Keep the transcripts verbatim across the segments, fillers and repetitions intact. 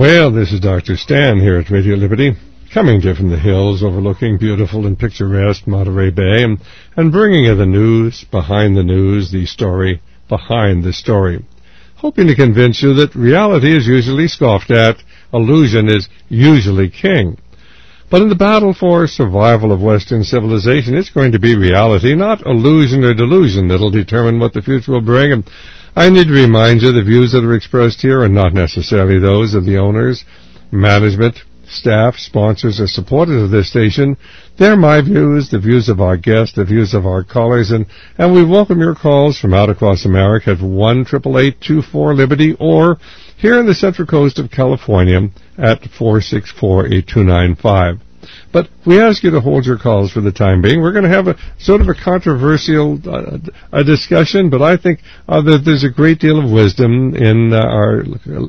Well, this is Doctor Stan here at Radio Liberty, coming to you from the hills overlooking beautiful and picturesque Monterey Bay, and, and bringing you the news behind the news, the story behind the story, hoping to convince you that reality is usually scoffed at, illusion is usually king. But in the battle for survival of Western civilization, it's going to be reality, not illusion or delusion, that'll determine what the future will bring. And I need to remind you the views that are expressed here are not necessarily those of the owners, management, staff, sponsors, or supporters of this station. They're my views, the views of our guests, the views of our callers, and, and we welcome your calls from out across America at one eight eight eight, two four, Liberty, or here in the Central Coast of California at four six four, eight two nine five. But we ask you to hold your calls for the time being. We're going to have a sort of a controversial uh, a discussion, but I think uh, that there's a great deal of wisdom in uh, our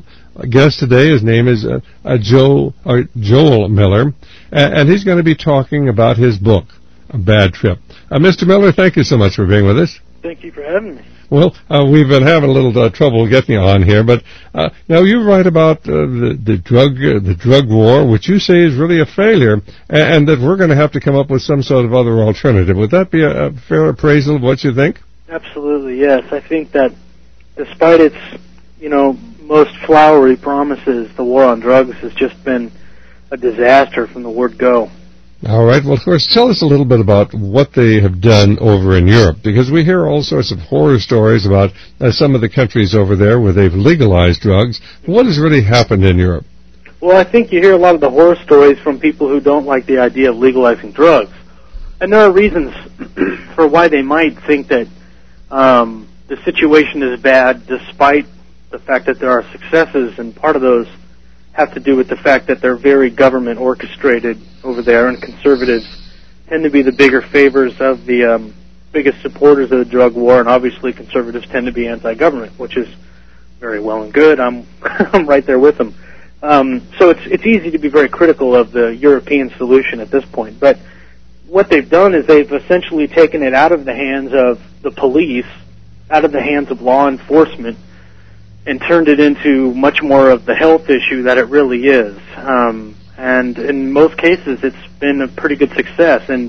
guest today. His name is uh, uh, Joe uh, Joel Miller, and, and he's going to be talking about his book, A Bad Trip. Uh, Mister Miller, thank you so much for being with us. Thank you for having me. Well, uh, we've been having a little uh, trouble getting you on here, but uh, now you write about uh, the, the drug uh, the drug war, which you say is really a failure, and, and that we're going to have to come up with some sort of other alternative. Would that be a, a fair appraisal of what you think? Absolutely, yes. I think that despite its, you know, most flowery promises, the war on drugs has just been a disaster from the word go. All right. Well, of course, tell us a little bit about what they have done over in Europe, because we hear all sorts of horror stories about uh, some of the countries over there where they've legalized drugs. What has really happened in Europe? Well, I think you hear a lot of the horror stories from people who don't like the idea of legalizing drugs. And there are reasons for why they might think that um, the situation is bad, despite the fact that there are successes, and part of those have to do with the fact that they're very government orchestrated over there, and conservatives tend to be the bigger favors of the um, biggest supporters of the drug war, and obviously conservatives tend to be anti-government, which is very well and good. I'm I'm right there with them. Um, so it's it's easy to be very critical of the European solution at this point. But what they've done is they've essentially taken it out of the hands of the police, out of the hands of law enforcement, and turned it into much more of the health issue that it really is. Um, and in most cases, it's been a pretty good success. And,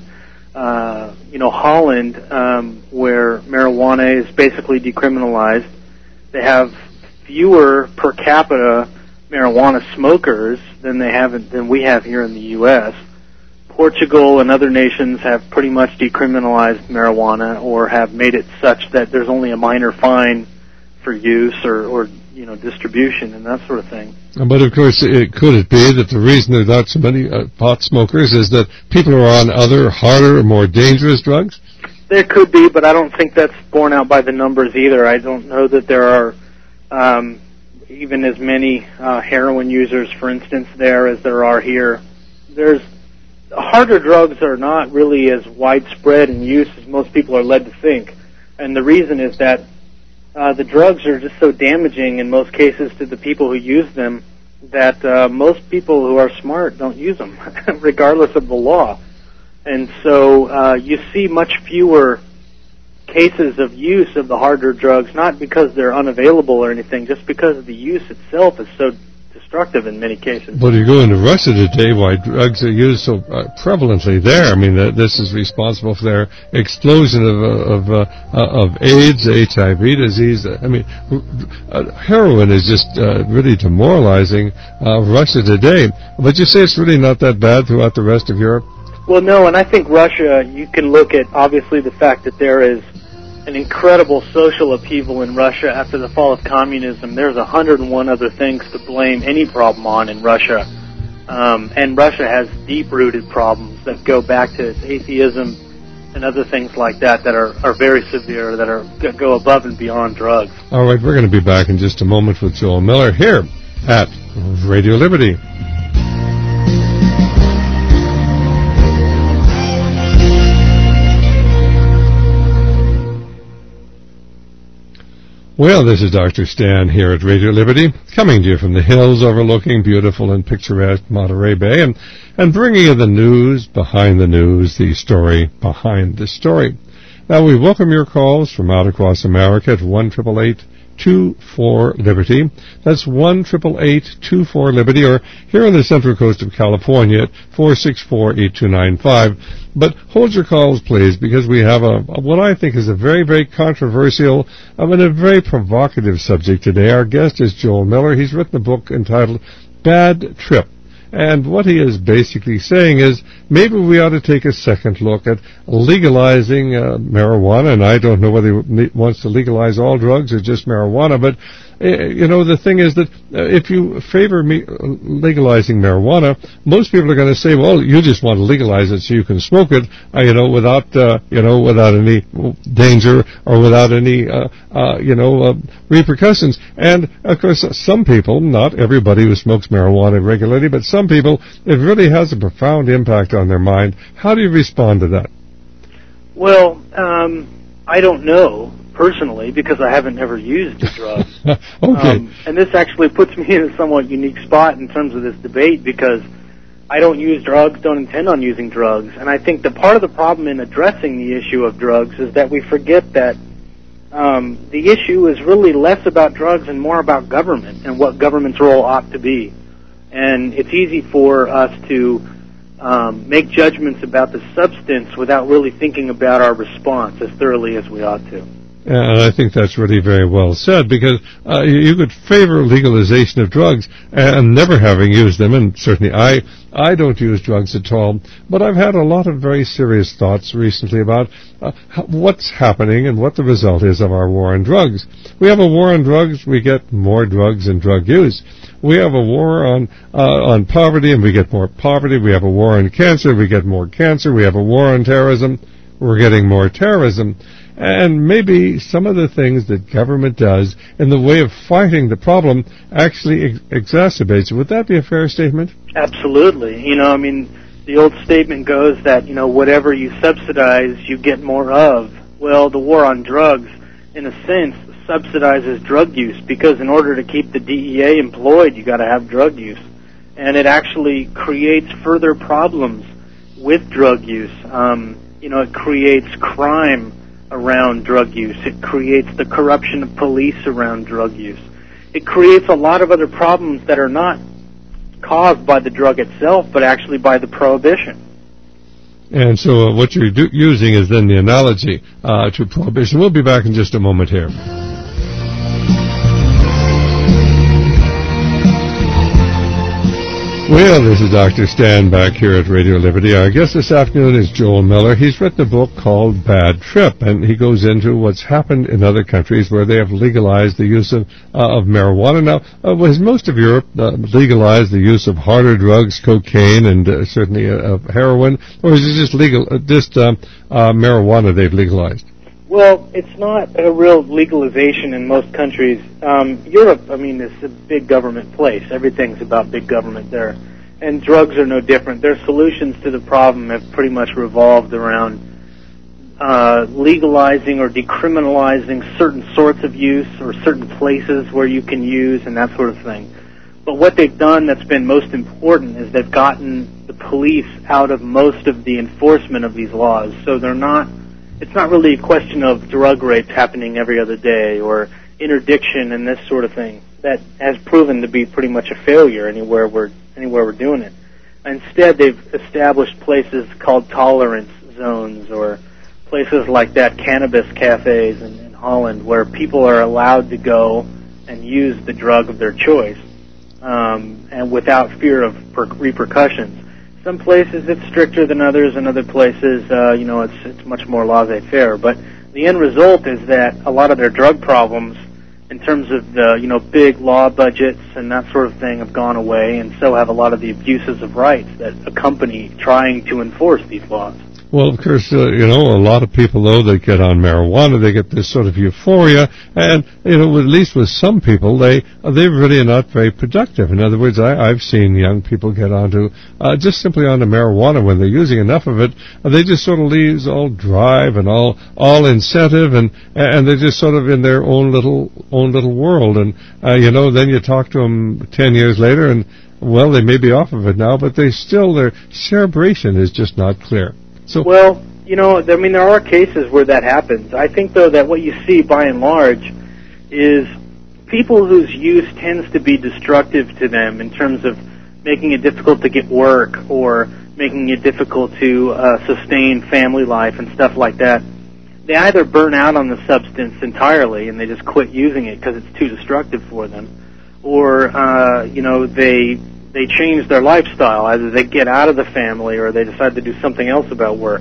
uh, you know, Holland, um, where marijuana is basically decriminalized, they have fewer per capita marijuana smokers than they have than we have here in the U S Portugal and other nations have pretty much decriminalized marijuana, or have made it such that there's only a minor fine for use or, or you know, distribution and that sort of thing. But of course, it, could it be that the reason there are not so many uh, pot smokers is that people are on other, harder, more dangerous drugs? There could be, but I don't think that's borne out by the numbers either. I don't know that there are um, even as many uh, heroin users, for instance, there as there are here. There's harder drugs are not really as widespread in use as most people are led to think, and the reason is that Uh, the drugs are just so damaging in most cases to the people who use them that uh, most people who are smart don't use them, regardless of the law. And so uh, you see much fewer cases of use of the harder drugs, not because they're unavailable or anything, just because the use itself is so destructive in many cases. But you go into Russia today, why drugs are used so uh, prevalently there. I mean, uh, this is responsible for their explosion of uh, of, uh, of AIDS, H I V disease. I mean, uh, heroin is just uh, really demoralizing uh, Russia today. But you say it's really not that bad throughout the rest of Europe? Well, no, and I think Russia, you can look at, obviously, the fact that there is an incredible social upheaval in Russia after the fall of communism. There's a hundred and one other things to blame any problem on in Russia. Um, and Russia has deep-rooted problems that go back to its atheism and other things like that that are, are very severe, that are that go above and beyond drugs. All right, we're going to be back in just a moment with Joel Miller here at Radio Liberty. Well, this is Doctor Stan here at Radio Liberty, coming to you from the hills overlooking beautiful and picturesque Monterey Bay, and, and bringing you the news behind the news, the story behind the story. Now, we welcome your calls from out across America at one eight eight eight, two four Liberty. That's one eight eight eight, two four Liberty, or here on the Central Coast of California at four six four, eight two nine five. But hold your calls, please, because we have a, a what I think is a very, very controversial um, and a very provocative subject today. Our guest is Joel Miller. He's written a book entitled Bad Trip. And what he is basically saying is maybe we ought to take a second look at legalizing uh, marijuana. And I don't know whether he wants to legalize all drugs or just marijuana, but uh, you know, the thing is that uh, if you favor me legalizing marijuana, most people are going to say, well, you just want to legalize it so you can smoke it, uh, you know, without, uh, you know, without any danger or without any, uh, uh, you know, uh, repercussions. And, of course, some people, not everybody who smokes marijuana regularly, but some people, it really has a profound impact on their mind. How do you respond to that? Well, um, I don't know, personally, because I haven't ever used the drug. Okay. Um, and this actually puts me in a somewhat unique spot in terms of this debate, because I don't use drugs, don't intend on using drugs. And I think that part of the problem in addressing the issue of drugs is that we forget that um, the issue is really less about drugs and more about government and what government's role ought to be. And it's easy for us to um, make judgments about the substance without really thinking about our response as thoroughly as we ought to. And I think that's really very well said, because uh, you could favor legalization of drugs and never having used them, and certainly I I don't use drugs at all, but I've had a lot of very serious thoughts recently about uh, what's happening and what the result is of our war on drugs. We have a war on drugs, we get more drugs and drug use. We have a war on uh, on poverty, and we get more poverty. We have a war on cancer, we get more cancer. We have a war on terrorism, we're getting more terrorism. And maybe some of the things that government does in the way of fighting the problem actually ex- exacerbates it. Would that be a fair statement? Absolutely. You know, I mean, the old statement goes that, you know, whatever you subsidize, you get more of. Well, the war on drugs, in a sense, subsidizes drug use, because in order to keep the D E A employed, you got to have drug use. And it actually creates further problems with drug use. Um, you know, it creates crime around drug use. It creates the corruption of police around drug use. It creates a lot of other problems that are not caused by the drug itself, but actually by the prohibition. And so uh, what you're do- using is then the analogy uh, to prohibition. We'll be back in just a moment here. Well, this is Doctor Stan back here at Radio Liberty. Our guest this afternoon is Joel Miller. He's written a book called Bad Trip, and he goes into what's happened in other countries where they have legalized the use of uh, of marijuana. Now, uh, has most of Europe uh, legalized the use of harder drugs, cocaine, and uh, certainly uh, of heroin, or is it just legal, uh, just uh, uh, marijuana they've legalized? Well, it's not a real legalization in most countries. Um, Europe, I mean, is a big government place. Everything's about big government there. And drugs are no different. Their solutions to the problem have pretty much revolved around uh, legalizing or decriminalizing certain sorts of use or certain places where you can use and that sort of thing. But what they've done that's been most important is they've gotten the police out of most of the enforcement of these laws. So they're not... It's not really a question of drug rapes happening every other day or interdiction and this sort of thing. That has proven to be pretty much a failure anywhere we're anywhere we're doing it. Instead, they've established places called tolerance zones, or places like that, cannabis cafes in, in Holland, where people are allowed to go and use the drug of their choice, um, and without fear of per- repercussions. Some places it's stricter than others, and other places, uh, you know, it's it's much more laissez-faire. But the end result is that a lot of their drug problems, in terms of the, you know, big law budgets and that sort of thing, have gone away, and so have a lot of the abuses of rights that accompany trying to enforce these laws. Well, of course, uh, you know, a lot of people, though, that get on marijuana, they get this sort of euphoria, and, you know, at least with some people, they uh, they really are not very productive. In other words, I, I've seen young people get onto, uh, just simply onto marijuana when they're using enough of it, uh, they just sort of lose all drive and all all incentive, and and they're just sort of in their own little own little world, and, uh, you know, then you talk to them ten years later, and, well, they may be off of it now, but they still, their cerebration is just not clear. So, well, you know, I mean, there are cases where that happens. I think, though, that what you see by and large is people whose use tends to be destructive to them in terms of making it difficult to get work or making it difficult to uh, sustain family life and stuff like that, they either burn out on the substance entirely and they just quit using it because it's too destructive for them, or uh, you know they they change their lifestyle. Either they get out of the family or they decide to do something else about work.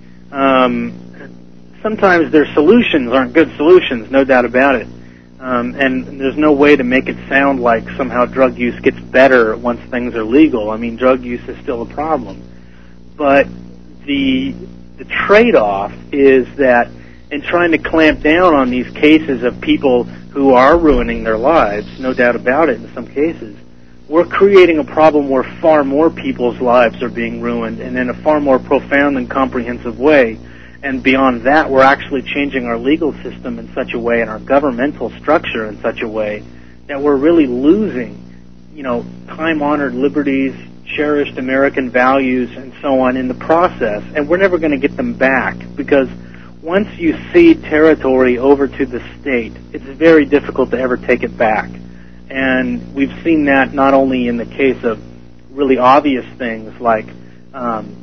Um, sometimes their solutions aren't good solutions, no doubt about it. Um, and there's no way to make it sound like somehow drug use gets better once things are legal. I mean, drug use is still a problem. But the the trade-off is that in trying to clamp down on these cases of people who are ruining their lives, no doubt about it in some cases, we're creating a problem where far more people's lives are being ruined and in a far more profound and comprehensive way. And beyond that, we're actually changing our legal system in such a way and our governmental structure in such a way that we're really losing, you know, time-honored liberties, cherished American values, and so on in the process. And we're never going to get them back because once you cede territory over to the state, it's very difficult to ever take it back. And we've seen that not only in the case of really obvious things like um,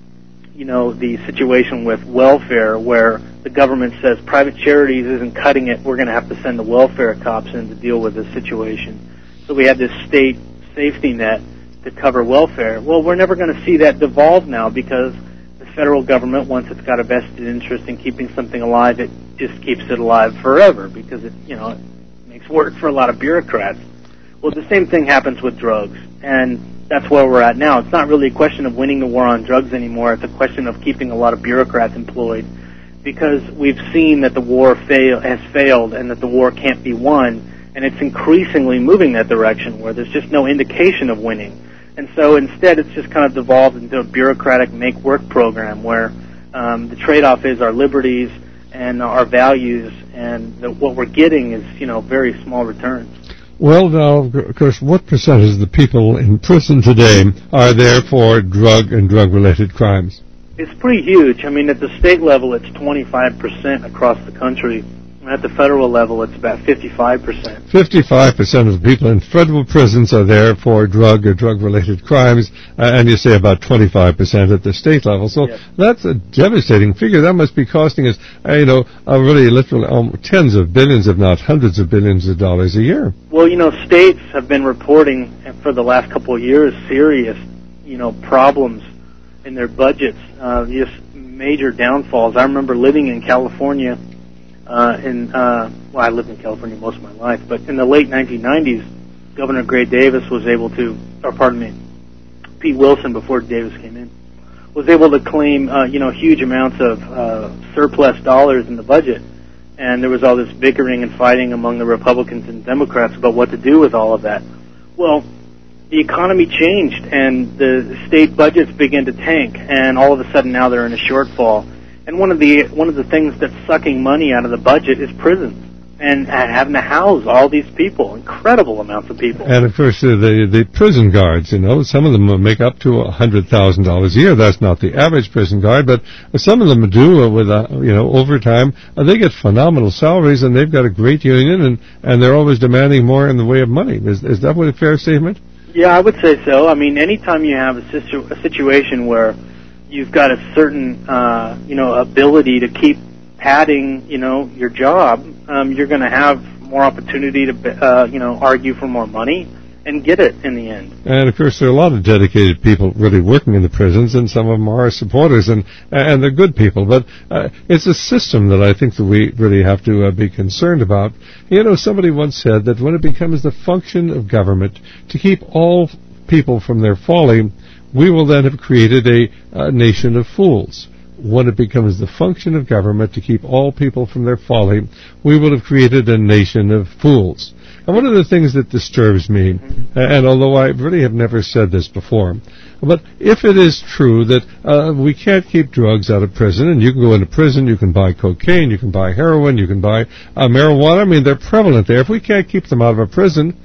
you know, the situation with welfare where the government says private charities isn't cutting it, we're going to have to send the welfare cops in to deal with this situation. So we had this state safety net to cover welfare. Well, we're never going to see that devolve now because the federal government, once it's got a vested interest in keeping something alive, it just keeps it alive forever because it, you know, it makes work for a lot of bureaucrats. Well, the same thing happens with drugs, and that's where we're at now. It's not really a question of winning the war on drugs anymore. It's a question of keeping a lot of bureaucrats employed because we've seen that the war fail, has failed and that the war can't be won, and it's increasingly moving that direction where there's just no indication of winning. And so instead it's just kind of devolved into a bureaucratic make-work program where um, the trade-off is our liberties and our values, and the, what we're getting is, you know, very small returns. Well, now, of course, what percentage of the people in prison today are there for drug and drug-related crimes? It's pretty huge. I mean, at the state level, it's twenty-five percent across the country. And at the federal level, it's about fifty-five percent. fifty-five percent of the people in federal prisons are there for drug or drug-related crimes, uh, and you say about twenty-five percent at the state level. So yes. That's a devastating figure. That must be costing us, uh, you know, uh, really literally um, tens of billions, if not hundreds of billions of dollars a year. Well, you know, states have been reporting for the last couple of years serious, you know, problems in their budgets, uh, just major downfalls. I remember living in California. Uh, in, uh, well, I lived in California most of my life, but in the late nineteen nineties, Governor Gray Davis was able to, or pardon me, Pete Wilson, before Davis came in, was able to claim, uh, you know, huge amounts of uh, surplus dollars in the budget. And there was all this bickering and fighting among the Republicans and Democrats about what to do with all of that. Well, the economy changed, and the state budgets began to tank, and all of a sudden now they're in a shortfall. And one of the one of the things that's sucking money out of the budget is prisons and having to house all these people, incredible amounts of people. And of course, uh, the the prison guards, you know, some of them make up to a hundred thousand dollars a year. That's not the average prison guard, but some of them do uh, with uh, you know overtime. Uh, they get phenomenal salaries, and they've got a great union, and and they're always demanding more in the way of money. Is is that a fair statement? Yeah, I would say so. I mean, anytime you have a, situ- a situation where you've got a certain, uh, you know, ability to keep padding, you know, your job, um, you're going to have more opportunity to, uh, you know, argue for more money and get it in the end. And of course, there are a lot of dedicated people really working in the prisons, and some of them are supporters, and and they're good people. But uh, it's a system that I think that we really have to uh, be concerned about. You know, somebody once said that when it becomes the function of government to keep all people from their folly, we will then have created a, a nation of fools. When it becomes the function of government to keep all people from their folly, we will have created a nation of fools. And one of the things that disturbs me, mm-hmm. and although I really have never said this before, but if it is true that uh, we can't keep drugs out of prison, and you can go into prison, you can buy cocaine, you can buy heroin, you can buy uh, marijuana, I mean, they're prevalent there. If we can't keep them out of a prison,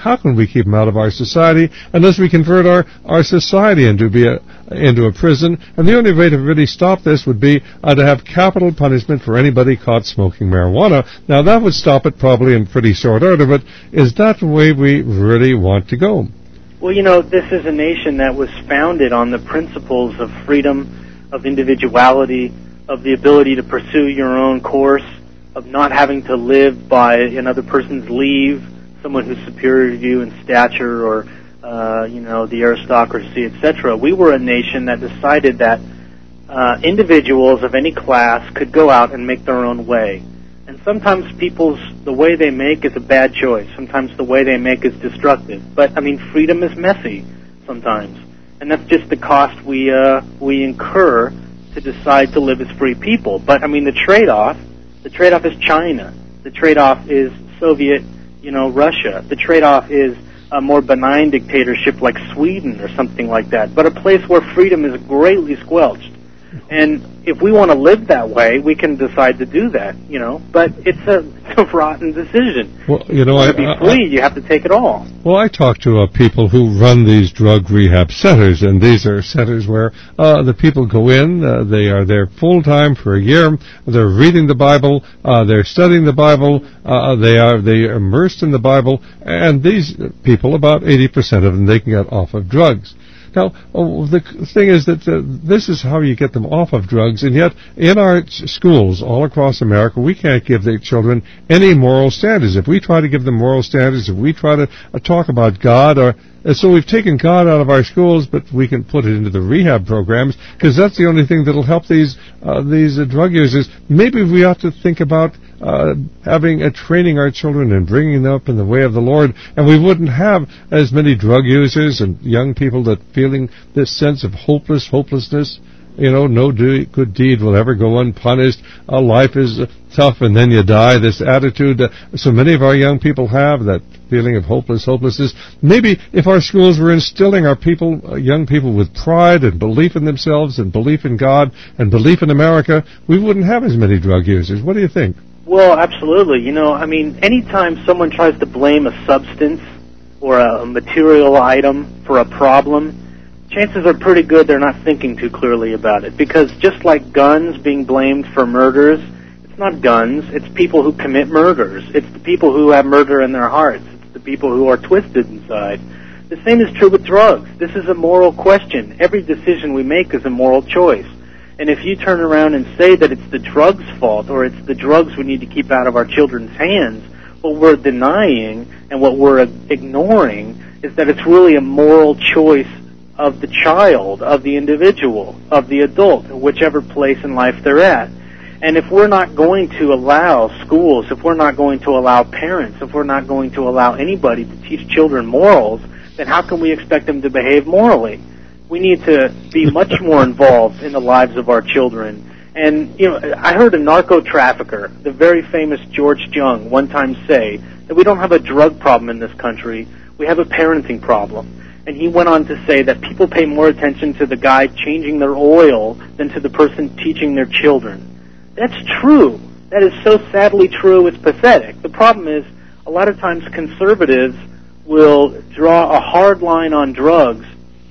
how can we keep them out of our society unless we convert our, our society into be a, into a prison? And the only way to really stop this would be uh, to have capital punishment for anybody caught smoking marijuana. Now, that would stop it probably in pretty short order, but is that the way we really want to go? Well, you know, this is a nation that was founded on the principles of freedom, of individuality, of the ability to pursue your own course, of not having to live by another person's leave, someone who's superior to you in stature or, uh, you know, the aristocracy, et cetera. We were a nation that decided that uh, individuals of any class could go out and make their own way. And sometimes people's, the way they make is a bad choice. Sometimes the way they make is destructive. But, I mean, freedom is messy sometimes. And that's just the cost we, uh, we incur to decide to live as free people. But, I mean, the trade-off, the trade-off is China. The trade-off is Soviet, you know, Russia. The trade-off is a more benign dictatorship like Sweden or something like that. But a place where freedom is greatly squelched. And if we want to live that way, we can decide to do that, you know. But it's a, it's a rotten decision. Well, you know, to be I, free, I, you have to take it all. Well, I talk to uh, people who run these drug rehab centers, and these are centers where uh, the people go in. Uh, they are there full time for a year. They're reading the Bible. Uh, they're studying the Bible. Uh, they are they are immersed in the Bible. And these people, about eighty percent of them, they can get off of drugs. Now, oh, the thing is that uh, this is how you get them off of drugs, and yet in our schools all across America, we can't give the children any moral standards. If we try to give them moral standards, if we try to uh, talk about God, or uh, so we've taken God out of our schools, but we can put it into the rehab programs, because that's the only thing that will help these uh, these uh, drug users. Maybe we ought to think about Uh, having uh, training our children and bringing them up in the way of the Lord, and we wouldn't have as many drug users and young people that feeling this sense of hopeless hopelessness. You know, no do, good deed will ever go unpunished. Uh, life is uh, tough, and then you die. This attitude uh, so many of our young people have, that feeling of hopeless hopelessness. Maybe if our schools were instilling our people, uh, young people, with pride and belief in themselves and belief in God and belief in America, we wouldn't have as many drug users. What do you think? Well, absolutely. You know, I mean, anytime someone tries to blame a substance or a material item for a problem, chances are pretty good they're not thinking too clearly about it. Because just like guns being blamed for murders, it's not guns, it's people who commit murders. It's the people who have murder in their hearts. It's the people who are twisted inside. The same is true with drugs. This is a moral question. Every decision we make is a moral choice. And if you turn around and say that it's the drugs' fault, or it's the drugs we need to keep out of our children's hands, what we're denying and what we're ignoring is that it's really a moral choice of the child, of the individual, of the adult, whichever place in life they're at. And if we're not going to allow schools, if we're not going to allow parents, if we're not going to allow anybody to teach children morals, then how can we expect them to behave morally? We need to be much more involved in the lives of our children. And, you know, I heard a narco trafficker, the very famous George Jung, one time say that we don't have a drug problem in this country, we have a parenting problem. And he went on to say that people pay more attention to the guy changing their oil than to the person teaching their children. That's true. That is so sadly true, it's pathetic. The problem is, a lot of times conservatives will draw a hard line on drugs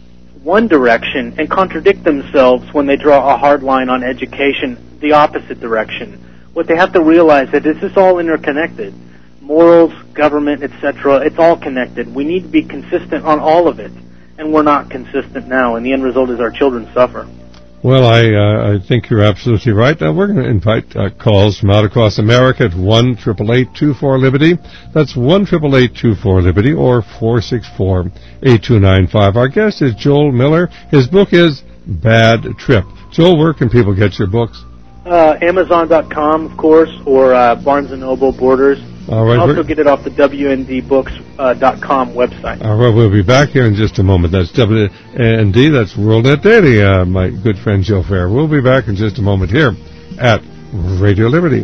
one direction and contradict themselves when they draw a hard line on education the opposite direction. What they have to realize is that this is all interconnected. Morals, government, et cetera, it's all connected. We need to be consistent on all of it, and we're not consistent now, and the end result is our children suffer. Well, I uh, I think you're absolutely right. Uh, we're going to invite uh, calls from out across America at one eight eight eight, two four, Liberty. That's one eight eight eight, two four, Liberty, or four six four, eight two nine five. Our guest is Joel Miller. His book is Bad Trip. Joel, where can people get your books? Uh, Amazon dot com, of course, or uh, Barnes and Noble, Borders. All right. You can also get it off the W N D books dot com website. All right, we'll be back here in just a moment. That's W N D, that's WorldNet Daily, uh, my good friend Joe Fair. We'll be back in just a moment here at Radio Liberty.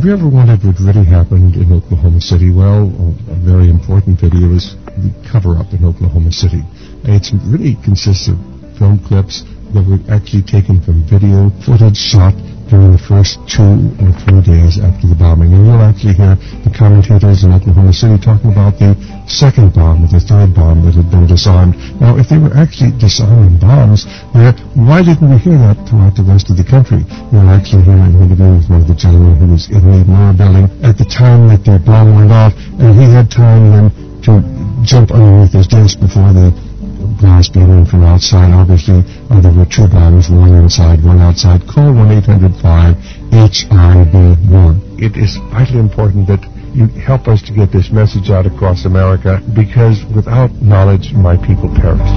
Have you ever wondered what really happened in Oklahoma City? Well, a very important video is the cover-up in Oklahoma City. It really consists of film clips that were actually taken from video footage shot during the first two or three days after the bombing. And you'll actually hear the commentators in Oklahoma City talking about the second bomb or the third bomb that had been disarmed. Now, if they were actually disarming bombs, uh, why didn't we hear that throughout the rest of the country? You'll actually hear an interview with one of the gentlemen who was in the Murrah building at the time that the bomb went off, and he had time then to jump underneath his desk before the blast came in from outside. Obviously, uh, there were two bombs, one inside, one outside. Call one eight hundred five H I B one. It is vitally important that you help us to get this message out across America, because without knowledge, my people perish.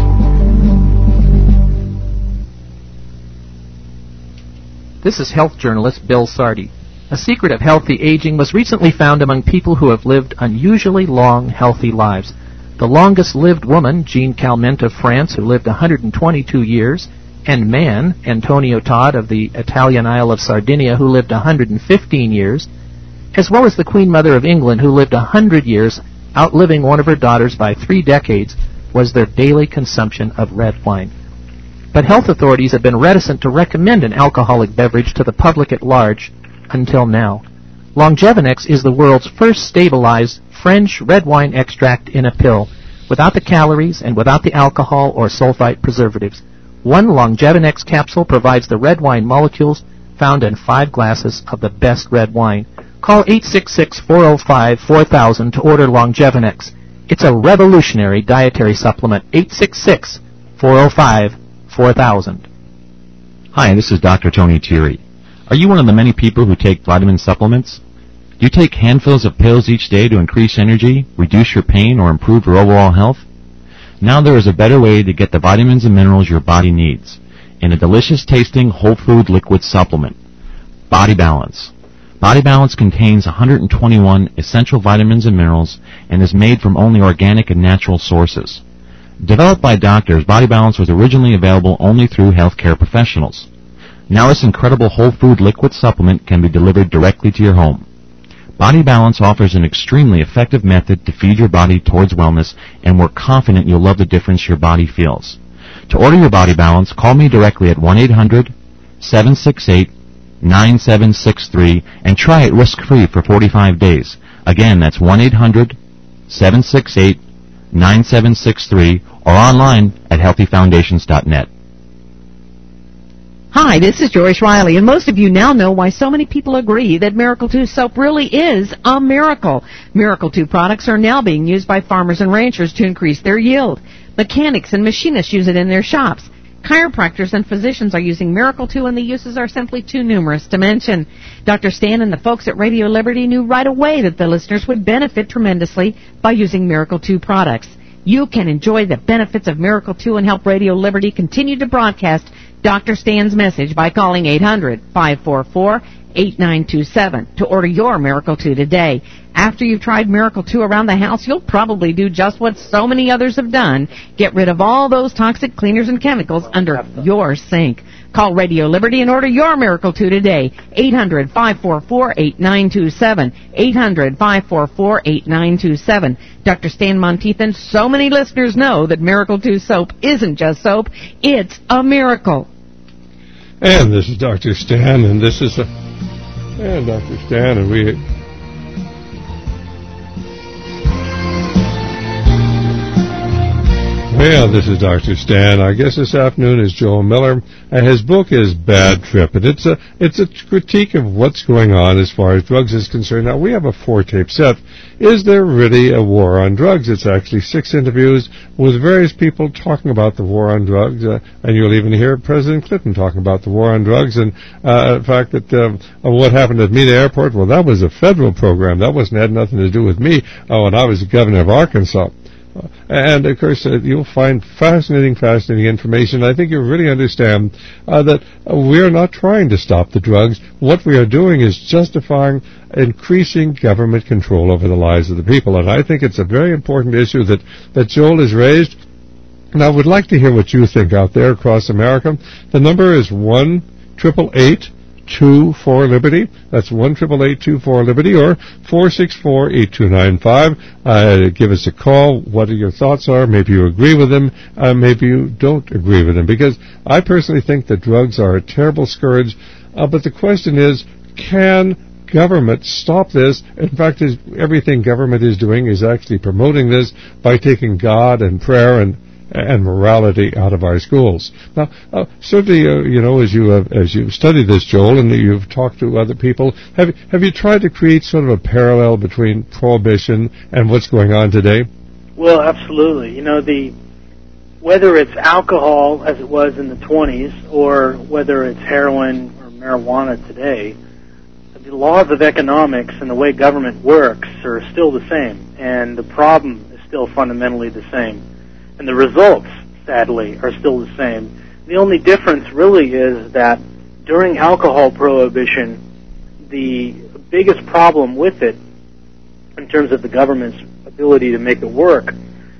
This is health journalist Bill Sardi. A secret of healthy aging was recently found among people who have lived unusually long, healthy lives. The longest-lived woman, Jean Calment of France, who lived one hundred twenty-two years, and man, Antonio Todd of the Italian Isle of Sardinia, who lived one hundred fifteen years, as well as the Queen Mother of England, who lived one hundred years, outliving one of her daughters by three decades, was their daily consumption of red wine. But health authorities have been reticent to recommend an alcoholic beverage to the public at large until now. Longevinex is the world's first stabilized French red wine extract in a pill, without the calories and without the alcohol or sulfite preservatives. One Longevinex capsule provides the red wine molecules found in five glasses of the best red wine. Call eight six six, four oh five, four thousand to order Longevinex. It's a revolutionary dietary supplement. eight six six, four oh five, four thousand. Hi, this is Doctor Tony Thierry. Are you one of the many people who take vitamin supplements? Do you take handfuls of pills each day to increase energy, reduce your pain, or improve your overall health? Now there is a better way to get the vitamins and minerals your body needs in a delicious-tasting whole food liquid supplement, Body Balance. Body Balance contains one hundred twenty-one essential vitamins and minerals and is made from only organic and natural sources. Developed by doctors, Body Balance was originally available only through healthcare professionals. Now this incredible whole food liquid supplement can be delivered directly to your home. Body Balance offers an extremely effective method to feed your body towards wellness, and we're confident you'll love the difference your body feels. To order your Body Balance, call me directly at one eight hundred, seven six eight, nine seven six three and try it risk-free for forty-five days. Again, that's one eight hundred, seven six eight, nine seven six three or online at healthy foundations dot net. Hi, this is Joyce Riley, and most of you now know why so many people agree that Miracle two soap really is a miracle. Miracle two products are now being used by farmers and ranchers to increase their yield. Mechanics and machinists use it in their shops. Chiropractors and physicians are using Miracle two, and the uses are simply too numerous to mention. Doctor Stan and the folks at Radio Liberty knew right away that the listeners would benefit tremendously by using Miracle two products. You can enjoy the benefits of Miracle two and help Radio Liberty continue to broadcast Doctor Stan's message by calling eight hundred, five four four, eight nine two seven to order your Miracle two today. After you've tried Miracle two around the house, you'll probably do just what so many others have done. Get rid of all those toxic cleaners and chemicals under your sink. Call Radio Liberty and order your Miracle two today. eight hundred, five four four, eight nine two seven. eight hundred, five four four, eight nine two seven. Doctor Stan Monteith and so many listeners know that Miracle two soap isn't just soap, it's a miracle. And this is Doctor Stan, and this is a... And Doctor Stan, and we... Well, this is Doctor Stan. Our guest this afternoon is Joel Miller, and his book is Bad Trip, and it's a it's a critique of what's going on as far as drugs is concerned. Now, we have a four-tape set. Is there really a war on drugs? It's actually six interviews with various people talking about the war on drugs, uh, and you'll even hear President Clinton talking about the war on drugs, and uh, the fact that uh, what happened at Mena Airport, well, that was a federal program. That wasn't had nothing to do with me uh, when I was the governor of Arkansas. And, of course, uh, you'll find fascinating, fascinating information. I think you'll really understand uh, that uh, we're not trying to stop the drugs. What we are doing is justifying increasing government control over the lives of the people. And I think it's a very important issue that, that Joel has raised. And I would like to hear what you think out there across America. The number is one, eight eight eight, two four Liberty. That's one eight eight eight two four Liberty or four six four eight two nine five. Uh, give us a call. What your thoughts are. Maybe you agree with them. Uh, maybe you don't agree with them. Because I personally think that drugs are a terrible scourge. Uh, but the question is, can government stop this? In fact, is, everything government is doing is actually promoting this by taking God and prayer and and morality out of our schools. Now, uh, certainly, uh, you know, as you have, as you've studied this, Joel, and you've talked to other people, have have you tried to create sort of a parallel between prohibition and what's going on today? Well, absolutely. You know, the whether it's alcohol as it was in the twenties or whether it's heroin or marijuana today, the laws of economics and the way government works are still the same, and the problem is still fundamentally the same. And the results, sadly, are still the same. The only difference really is that during alcohol prohibition, the biggest problem with it, in terms of the government's ability to make it work,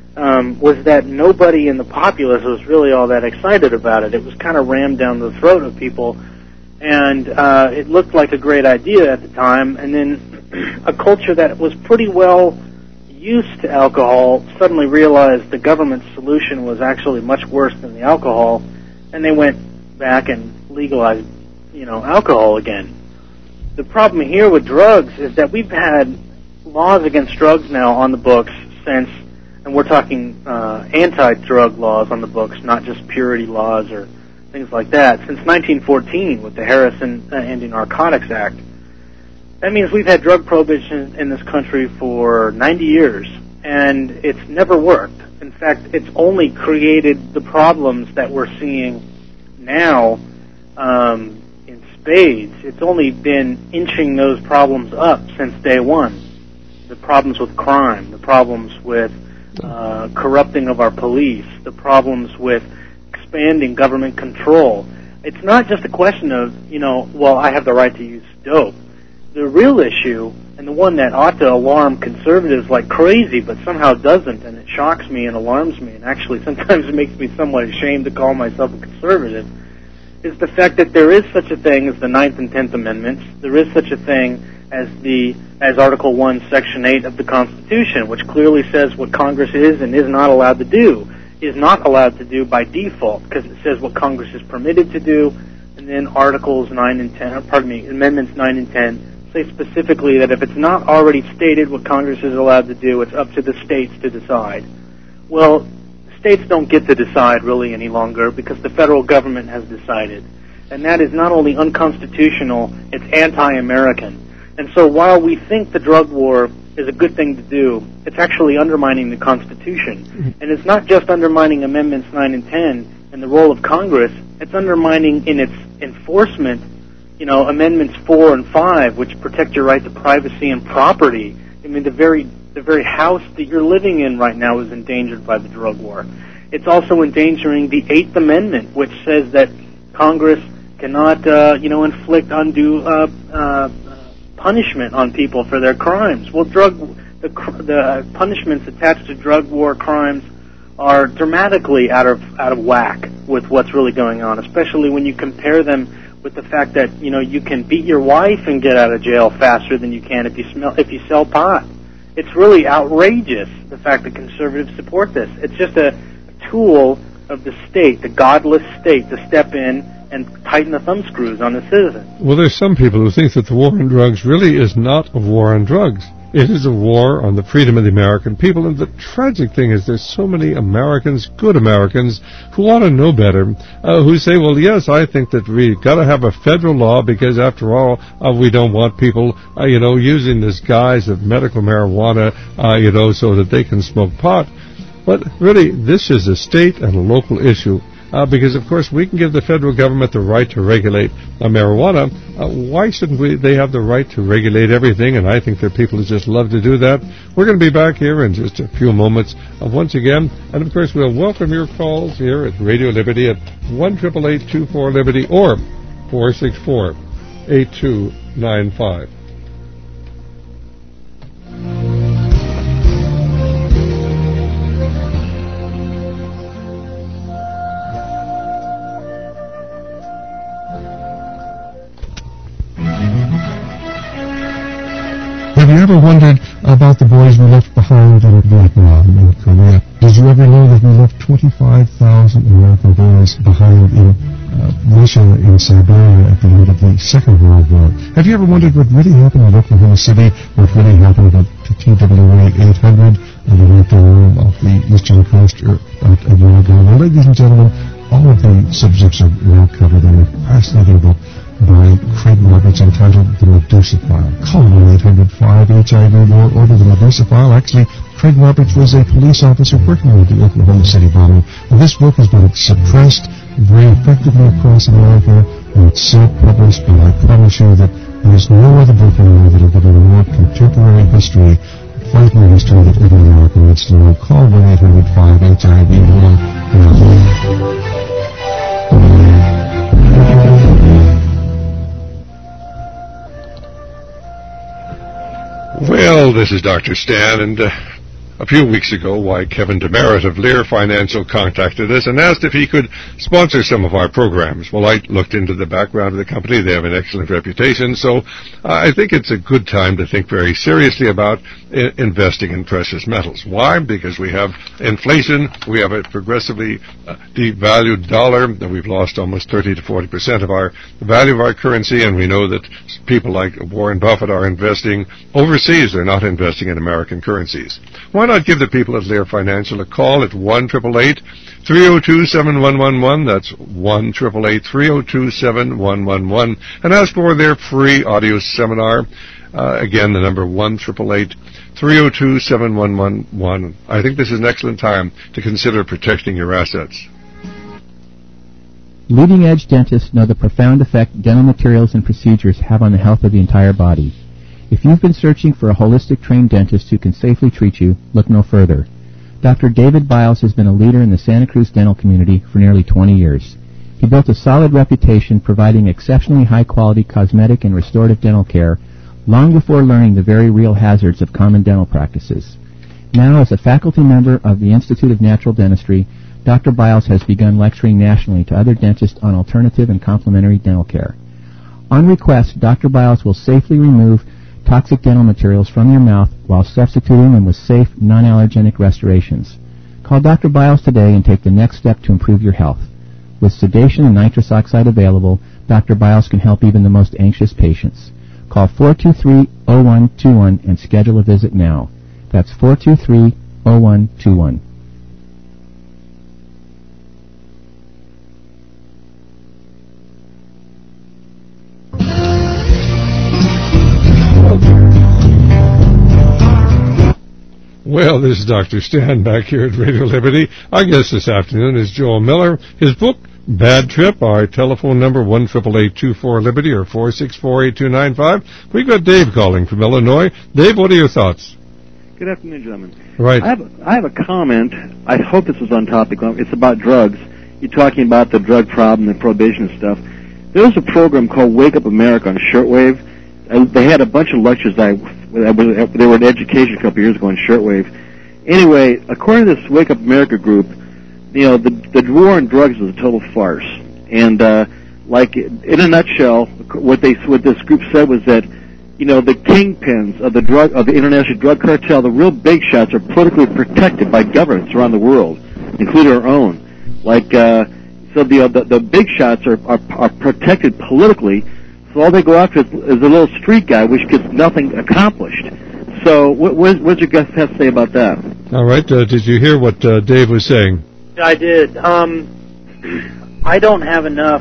um, was that nobody in the populace was really all that excited about it. It was kind of rammed down the throat of people, and uh, it looked like a great idea at the time, and then a culture that was pretty well used to alcohol suddenly realized the government's solution was actually much worse than the alcohol, and they went back and legalized, you know, alcohol again. The problem here with drugs is that we've had laws against drugs now on the books since, and we're talking uh, anti-drug laws on the books, not just purity laws or things like that, since nineteen fourteen with the Harrison Anti-Narcotics Act. That means we've had drug prohibition in this country for ninety years, and it's never worked. In fact, it's only created the problems that we're seeing now um, in spades. It's only been inching those problems up since day one. The problems with crime, the problems with uh, corrupting of our police, the problems with expanding government control. It's not just a question of, you know, well, I have the right to use dope. The real issue, and the one that ought to alarm conservatives like crazy, but somehow doesn't, and it shocks me and alarms me, and actually sometimes it makes me somewhat ashamed to call myself a conservative, is the fact that there is such a thing as the Ninth and Tenth Amendments. There is such a thing as the as Article One, Section Eight of the Constitution, which clearly says what Congress is and is not allowed to do, is not allowed to do by default, because it says what Congress is permitted to do, and then Articles Nine and Ten, pardon me, Amendments Nine and Ten say specifically that if it's not already stated what Congress is allowed to do, it's up to the states to decide. Well, states don't get to decide really any longer because the federal government has decided. And that is not only unconstitutional, it's anti-American. And so while we think the drug war is a good thing to do, it's actually undermining the Constitution. And it's not just undermining Amendments nine and ten and the role of Congress, it's undermining in its enforcement, you know, Amendments four and five, which protect your right to privacy and property. I mean, the very the very house that you're living in right now is endangered by the drug war. It's also endangering the Eighth Amendment, which says that Congress cannot, uh, you know, inflict undue uh, uh, punishment on people for their crimes. Well, drug the the punishments attached to drug war crimes are dramatically out of out of whack with what's really going on, especially when you compare them with the fact that, you know, you can beat your wife and get out of jail faster than you can if you smell if you sell pot. It's really outrageous, the fact that conservatives support this. It's just a tool of the state, the godless state, to step in and tighten the thumbscrews on the citizen. Well, there's some people who think that the war on drugs really is not a war on drugs. It is a war on the freedom of the American people, and the tragic thing is there's so many Americans, good Americans, who ought to know better, uh, who say, well, yes, I think that we've got to have a federal law because, after all, uh, we don't want people, uh, you know, using this guise of medical marijuana, uh, you know, so that they can smoke pot. But really, this is a state and a local issue. Uh, because, of course, we can give the federal government the right to regulate uh, marijuana. Uh, why shouldn't we? They have the right to regulate everything, and I think there are people who just love to do that. We're going to be back here in just a few moments uh, once again. And, of course, we'll welcome your calls here at Radio Liberty at one eight eight eight two four Liberty or four six four eight two nine five. ever wondered about the boys we left behind in Vietnam and Korea? Did you ever know that we left twenty-five thousand American boys behind in uh, Russia, in Siberia, at the end of the Second World War? Have you ever wondered what really happened in Oklahoma City, what really happened to, to T W A eight hundred, and the North off the eastern coast uh, a year ago? Well, ladies and gentlemen, all of the subjects are well covered in a fascinating book by Craig Roberts entitled The Medusa File. Call one eight hundred five H I V or order The Medusa File. Actually, Craig Roberts was a police officer working with the Oklahoma City bombing. Well, this book has been suppressed very effectively across America, and it's self-published, but I promise you that there's no other book anymore that will give you a more contemporary history, frightening history that every American needs to know. Call one eight hundred five H I V or Well, this is Doctor Stan, and uh, a few weeks ago, why Kevin Demerit of Lear Financial contacted us and asked if he could sponsor some of our programs. Well, I looked into the background of the company. They have an excellent reputation, so uh, I think it's a good time to think very seriously about I- investing in precious metals. Why? Because we have inflation, we have a progressively uh, devalued dollar, and we've lost almost thirty to forty percent of our the value of our currency, and we know that people like Warren Buffett are investing overseas. They're not investing in American currencies. Why not give the people at Lear Financial a call at one eight eight eight, three oh two, seven one one one. That's one eight eight eight, three oh two, seven one one one. And ask for their free audio seminar. Uh, again, the number one eight eight eight, three oh two, seven one one one. I think this is an excellent time to consider protecting your assets. Leading-edge dentists know the profound effect dental materials and procedures have on the health of the entire body. If you've been searching for a holistic trained dentist who can safely treat you, look no further. Doctor David Biles has been a leader in the Santa Cruz dental community for nearly twenty years. He built a solid reputation providing exceptionally high-quality cosmetic and restorative dental care long before learning the very real hazards of common dental practices. Now, as a faculty member of the Institute of Natural Dentistry, Doctor Biles has begun lecturing nationally to other dentists on alternative and complementary dental care. On request, Doctor Biles will safely remove toxic dental materials from your mouth while substituting them with safe, non-allergenic restorations. Call Doctor Biles today and take the next step to improve your health. With sedation and nitrous oxide available, Doctor Biles can help even the most anxious patients. Call four two three, oh one two one and schedule a visit now. That's four two three, oh one two one. Well, this is Doctor Stan back here at Radio Liberty. Our guest this afternoon is Joel Miller. His book, Bad Trip. Our telephone number, one eight eight eight, two four, Liberty or four six four, eight two nine five. We've got Dave calling from Illinois. Dave, what are your thoughts? Good afternoon, gentlemen. Right. I have, I have a comment. I hope this is on topic. It's about drugs. You're talking about the drug problem and prohibition and stuff. There was a program called Wake Up America on shortwave. Uh, they had a bunch of lectures that I They were in education a couple years ago on shortwave. Anyway, according to this Wake Up America group, you know, the the war on drugs is a total farce. And uh, like in a nutshell, what they what this group said was that, you know, the kingpins of the drug of the international drug cartel, the real big shots, are politically protected by governments around the world, including our own. Like uh, so, the, the the big shots are, are are protected politically. So all they go after is, is a little street guy, which gets nothing accomplished. So what what what's your guest have to say about that? All right. Uh, did you hear what uh, Dave was saying? I did. Um, I don't have enough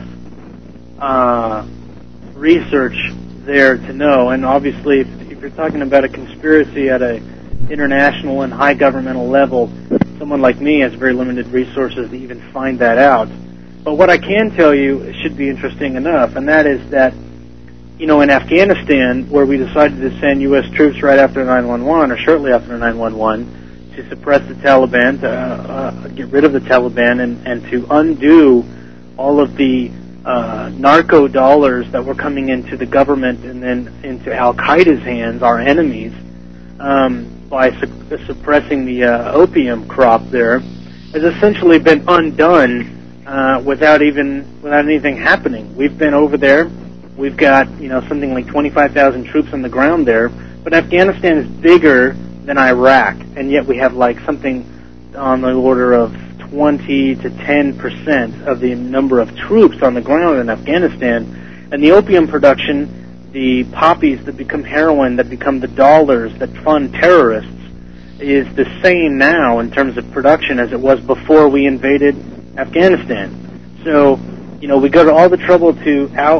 uh, research there to know, and obviously, if, if you're talking about a conspiracy at a international and high governmental level, someone like me has very limited resources to even find that out. But what I can tell you should be interesting enough, and that is that, you know, in Afghanistan, where we decided to send U S troops right after nine one one, or shortly after nine one one, to suppress the Taliban, to uh, uh, get rid of the Taliban, and, and to undo all of the uh, narco dollars that were coming into the government and then into Al-Qaeda's hands, our enemies, um, by su- suppressing the uh, opium crop there, has essentially been undone uh, without even without anything happening. We've been over there. We've got, you know, something like twenty-five thousand troops on the ground there, But Afghanistan is bigger than Iraq, and yet we have like something on the order of twenty to ten percent of the number of troops on the ground in Afghanistan. And the opium production, the poppies that become heroin, that become the dollars that fund terrorists, is the same now in terms of production as it was before we invaded Afghanistan. So, you know, we go to all the trouble to out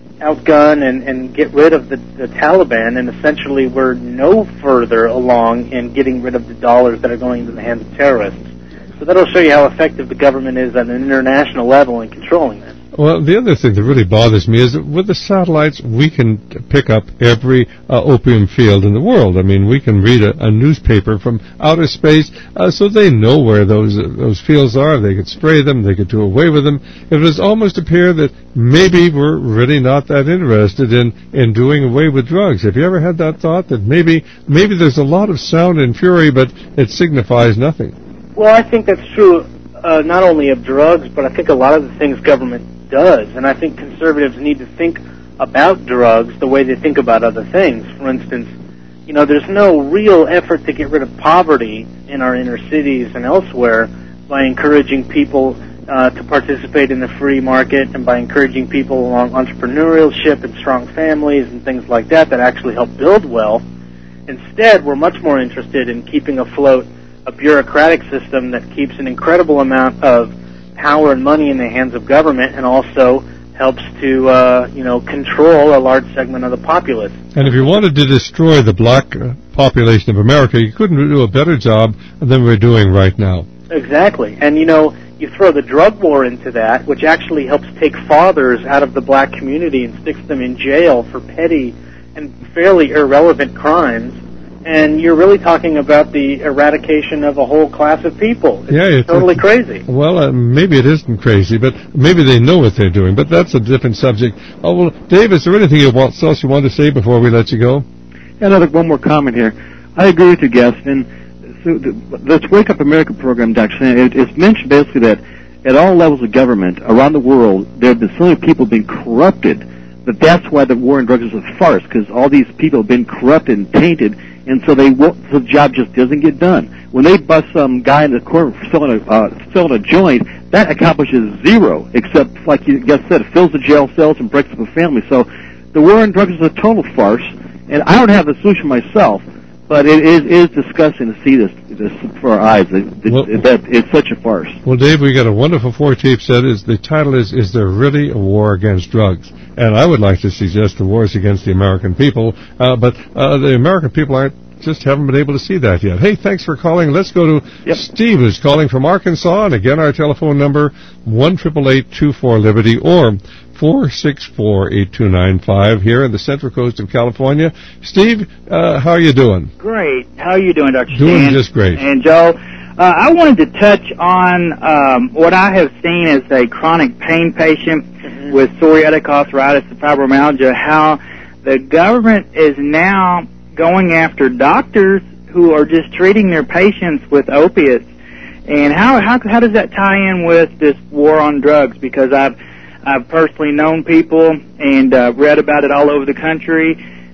outgun and, and get rid of the, the Taliban, and essentially we're no further along in getting rid of the dollars that are going into the hands of terrorists. So that'll show you how effective the government is on an international level in controlling this. Well, the other thing that really bothers me is that with the satellites, we can pick up every uh, opium field in the world. I mean, we can read a, a newspaper from outer space, uh, so they know where those uh, those fields are. They could spray them. They could do away with them. It does almost appear that maybe we're really not that interested in, in doing away with drugs. Have you ever had that thought that maybe maybe there's a lot of sound and fury, but it signifies nothing? Well, I think that's true uh, not only of drugs, but I think a lot of the things government does. And I think conservatives need to think about drugs the way they think about other things. For instance, you know, there's no real effort to get rid of poverty in our inner cities and elsewhere by encouraging people uh, to participate in the free market and by encouraging people along entrepreneurship and strong families and things like that that actually help build wealth. Instead, we're much more interested in keeping afloat a bureaucratic system that keeps an incredible amount of power and money in the hands of government, and also helps to, uh, you know, control a large segment of the populace. And if you wanted to destroy the black uh, population of America, you couldn't do a better job than we're doing right now. Exactly. And, you know, you throw the drug war into that, which actually helps take fathers out of the black community and sticks them in jail for petty and fairly irrelevant crimes. And you're really talking about the eradication of a whole class of people. It's yeah, it's totally it's, crazy. Well, uh, maybe it isn't crazy, but maybe they know what they're doing. But that's a different subject. Oh, well, Dave, is there anything you want, else you want to say before we let you go? Yeah, another one more comment here. I agree with you, Gaston. So the, this Wake Up America program, Doctor Sam, it, it's mentioned basically that at all levels of government around the world, there have been so many people being corrupted that that's why the war on drugs is a farce, because all these people have been corrupted and tainted, and so they won't, so the job just doesn't get done. When they bust some guy in the corner for selling a, uh, selling a joint, that accomplishes zero, except, like you guys said, it fills the jail cells and breaks up a family. So the war on drugs is a total farce, and I don't have the solution myself, but it is, is disgusting to see this, this for our eyes, that, well, that it's such a farce. Well, Dave, we got a wonderful four-tape set. Is the title is, Is There Really a War Against Drugs? And I would like to suggest the war is against the American people, uh, but uh, the American people aren't just haven't been able to see that yet. Hey, thanks for calling. Let's go to yep. Steve, who's calling from Arkansas. And again, our telephone number, one eight eight eight, two four, Liberty, or four six four, eight two nine five here in the Central Coast of California. Steve, uh, how are you doing? Great. How are you doing, Doctor Doing Stan? just great. And Joe, uh, I wanted to touch on um, what I have seen as a chronic pain patient mm-hmm. with psoriatic arthritis and fibromyalgia, how the government is now going after doctors who are just treating their patients with opiates. And how how how does that tie in with this war on drugs? Because I've I've personally known people and uh, read about it all over the country.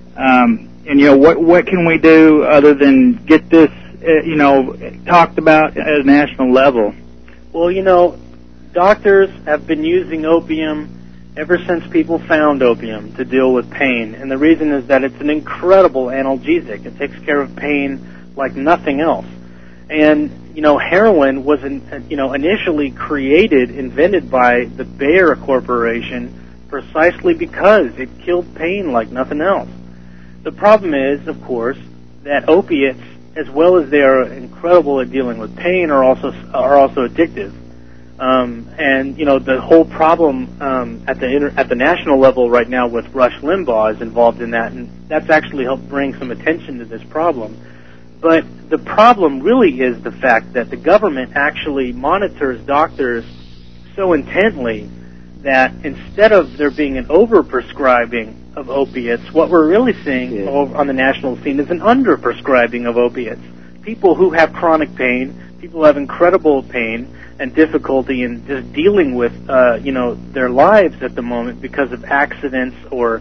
Um, and you know, what what can we do other than get this uh, you know talked about at a national level? Well, you know, doctors have been using opium ever since people found opium to deal with pain. And the reason is that it's an incredible analgesic. It takes care of pain like nothing else. And, you know, heroin was, in, you know, initially created, invented by the Bayer Corporation precisely because it killed pain like nothing else. The problem is, of course, that opiates, as well as they are incredible at dealing with pain, are also are also addictive. Um, and, you know, the whole problem um, at the inter- at the national level right now with Rush Limbaugh is involved in that, and that's actually helped bring some attention to this problem. But the problem really is the fact that the government actually monitors doctors so intently that instead of there being an overprescribing of opiates, what we're really seeing yeah. on the national scene is an underprescribing of opiates. People who have chronic pain, people who have incredible pain and difficulty in just dealing with, uh, you know, their lives at the moment because of accidents or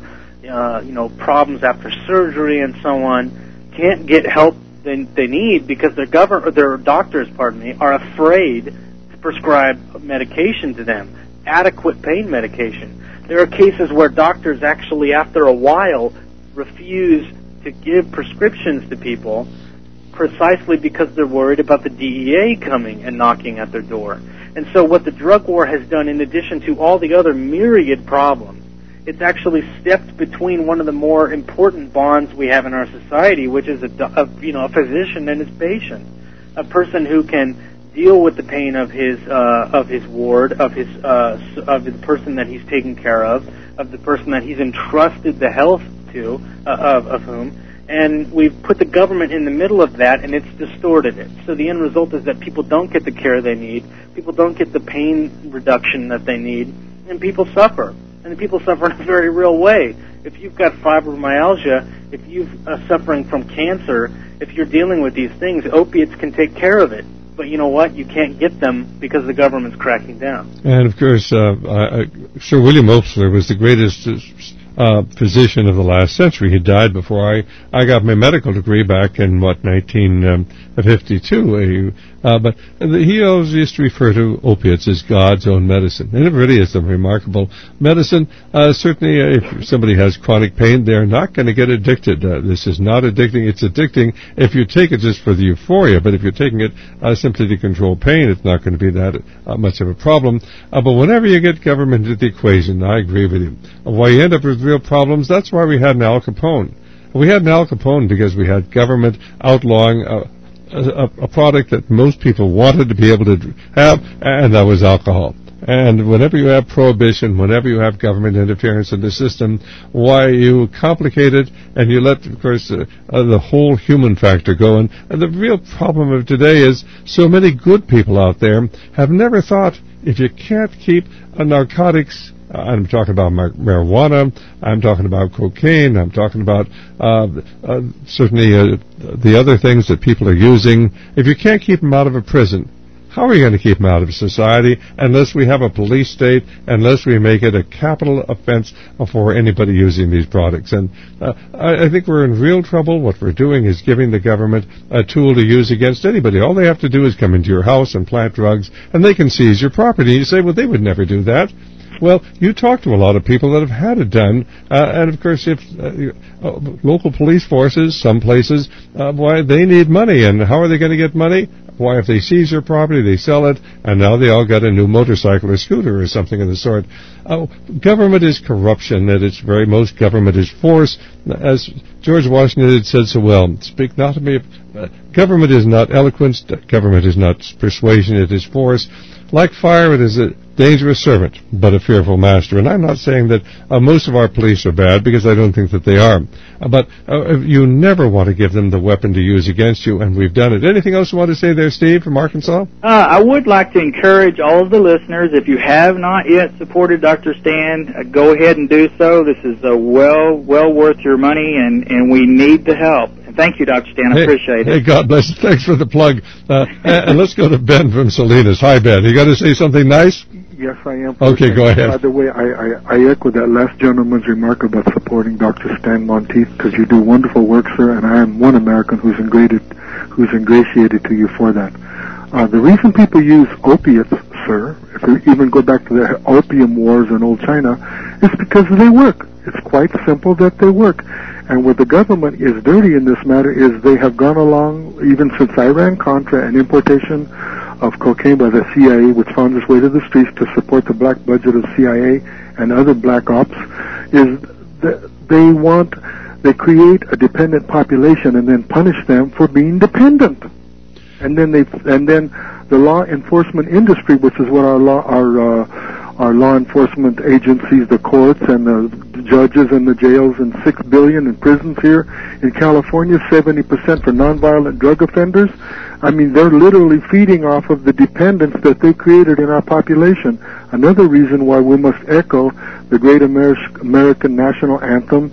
uh, you know, problems after surgery and so on, can't get help they, they need because their government, or their doctors, pardon me, are afraid to prescribe medication to them, adequate pain medication. There are cases where doctors actually, after a while, refuse to give prescriptions to people precisely because they're worried about the D E A coming and knocking at their door. And so what the drug war has done, in addition to all the other myriad problems, it's actually stepped between one of the more important bonds we have in our society, which is a, a you know a physician and his patient, a person who can deal with the pain of his uh, of his ward, of his uh, of the person that he's taking care of, of the person that he's entrusted the health to, uh, of, of whom. And we've put the government in the middle of that, and it's distorted it. So the end result is that people don't get the care they need, people don't get the pain reduction that they need, and people suffer. And the people suffer in a very real way. If you've got fibromyalgia, if you're uh, suffering from cancer, if you're dealing with these things, opiates can take care of it. But you know what? You can't get them because the government's cracking down. And, of course, uh, I, Sir William Osler was the greatest uh, physician of the last century. He died before I, I got my medical degree back in, what, nineteen fifty-two. Uh, but he always used to refer to opiates as God's own medicine. And it really is a remarkable medicine. Uh, certainly, uh, if somebody has chronic pain, they're not going to get addicted. Uh, this is not addicting. It's addicting if you take it just for the euphoria. But if you're taking it uh, simply to control pain, it's not going to be that uh, much of a problem. Uh, but whenever you get government into the equation, I agree with you. Uh, why you end up with real problems, that's why we had an Al Capone. We had an Al Capone because we had government outlawing uh, A, a product that most people wanted to be able to have, and that was alcohol. And whenever you have prohibition, whenever you have government interference in the system, why you complicate it and you let, of course, uh, uh, the whole human factor go. And, and the real problem of today is so many good people out there have never thought, if you can't keep uh, narcotics, Uh, I'm talking about mar- marijuana, I'm talking about cocaine, I'm talking about uh, uh, certainly uh, the other things that people are using. If you can't keep them out of a prison, how are you going to keep them out of society unless we have a police state, unless we make it a capital offense for anybody using these products? And uh, I, I think we're in real trouble. What we're doing is giving the government a tool to use against anybody. All they have to do is come into your house and plant drugs, and they can seize your property. You say, well, they would never do that. Well, you talk to a lot of people that have had it done, uh, and of course, if uh, uh, local police forces, some places, uh, why they need money, and how are they going to get money? Why, if they seize your property, they sell it, and now they all got a new motorcycle or scooter or something of the sort. Uh, government is corruption at its very most. Government is force. As George Washington had said so well, speak not to me. Uh, government is not eloquence. Government is not persuasion. It is force. Like fire, it is a dangerous servant, but a fearful master. And I'm not saying that uh, most of our police are bad, because I don't think that they are. Uh, but uh, you never want to give them the weapon to use against you, and we've done it. Anything else you want to say there, Steve, from Arkansas? Uh, I would like to encourage all of the listeners, if you have not yet supported Doctor Stan, uh, go ahead and do so. This is uh, well well worth your money, and, and we need the help. Thank you, Doctor Stan. I hey, appreciate it. Hey, God bless you. Thanks for the plug. Uh, and, and let's go to Ben from Salinas. Hi, Ben. You got to say something nice? Yes, I am. Okay, go ahead. By the way, I, I, I echo that last gentleman's remark about supporting Doctor Stan Monteith, because you do wonderful work, sir, and I am one American who's ingratiated, who's ingratiated to you for that. Uh, the reason people use opiates, sir, if you even go back to the opium wars in old China, is because they work. It's quite simple that they work. And where the government is dirty in this matter is they have gone along, even since Iran-Contra and importation of cocaine by the C I A, which found its way to the streets to support the black budget of C I A and other black ops, is that they want, they create a dependent population and then punish them for being dependent. And then they, and then the law enforcement industry, which is what our law, our, uh, our law enforcement agencies, the courts and the judges and the jails, and six billion in prisons here in California, seventy percent for nonviolent drug offenders. I mean, they're literally feeding off of the dependence that they created in our population. Another reason why we must echo the great Amer- American national anthem,